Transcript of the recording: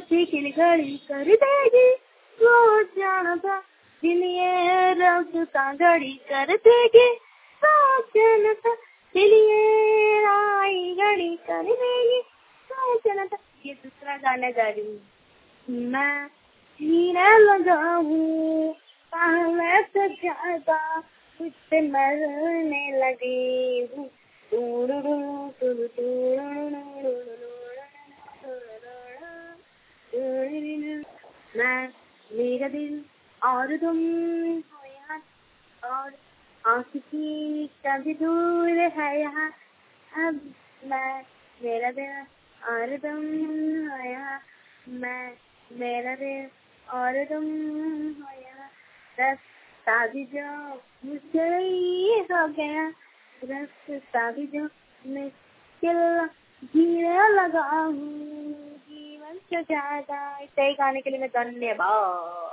की खिलखड़ी कर देगी, वो जाना था दिल ये रास्ता घड़ी कर देगी, वो जाना था दिल ये आई घड़ी कर देगी, वो जाना था। ये दूसरा गाना गा रही हूँ। मैं जीने लगा हूँ पहले से ज्यादा, मुझसे मरने लगी हूँ। मैं, मेरा दिल और तुम हो यहाँ, और आशिकी कभी दूर है यहाँ। अब मैं, मेरा दिल और तुम हो यहाँ, मैं, मेरा दिल और तुम हो यहाँ। रास्ता भी जो मुश्किल हो गया, रास्ता भी जो मुश्किल जीने लगा हूँ जीवन से ज्यादा। इसे गाने के लिए मैं धन्यवाद।